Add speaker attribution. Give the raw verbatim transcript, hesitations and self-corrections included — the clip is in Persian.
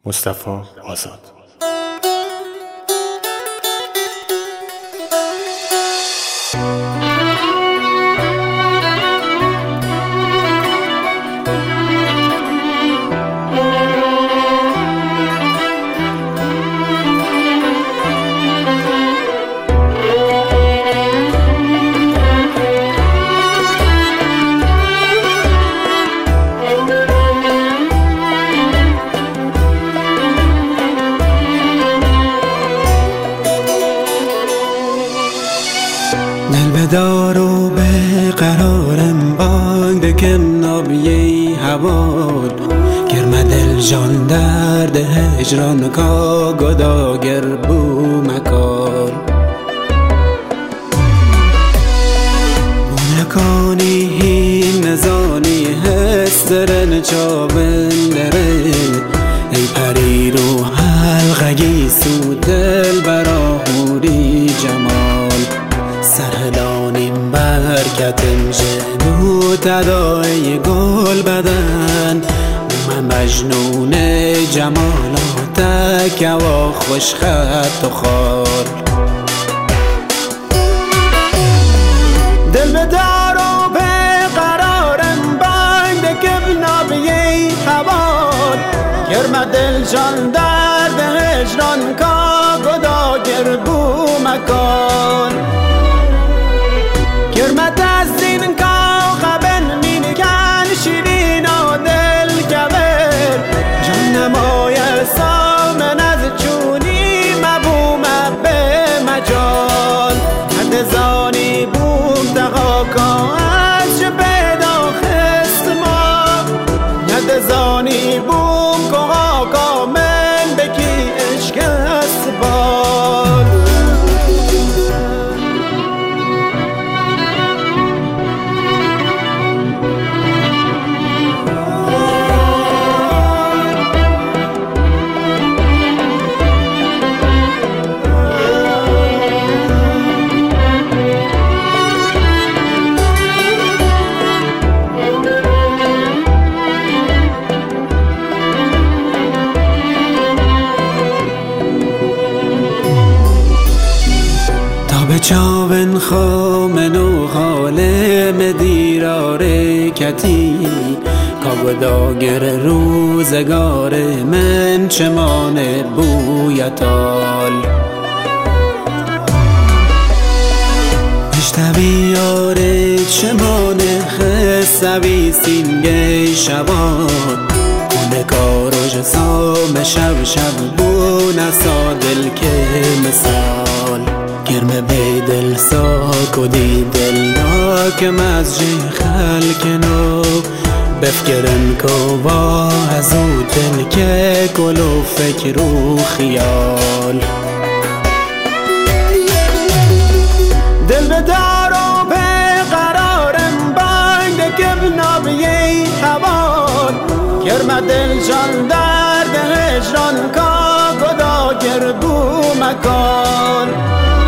Speaker 1: مصطفی آزاد.
Speaker 2: دل بدار و به قرارم بانگ دکم نابیه هوال گرم دل جان درد هجران کا گداگر بو مکال بونکانی هین نزانی هسترن چابن دره ای پری رو حلقگی سو دل براهوری جمال سرهلانیم برکتم جنو تدای گل بدن من مجنون جمالاتک و خوش خط و خال دل بدار و به قرارم بند دکم نابیه حوال گرم دل جان درد هجران کا گداگر بو مکان گرمت از این کا خبن مین کن شیرین و دل کبر جان نمای سامن از چونی مبوم به مجال هد زانی بوم دقا کا از چه پیدا خست ما هد زانی بوم کا کا من بکی عشق اسبال به چاون خامن و خالم دیراره کتی کاغداگر روزگار من چمان بویتال پشتوی آره چمان خسوی سینگه شبان کنه کاروش سام شب شب بو نسا دل که مثال گرم به دل ساک و دی دل ناکم از جی خلکنو بفکرن که با از او دل که گل و فکر و خیال دل بدار و به قرارم بند دکم نابیه حوال گرم دل جان درد هجران کا گداگر بو مکان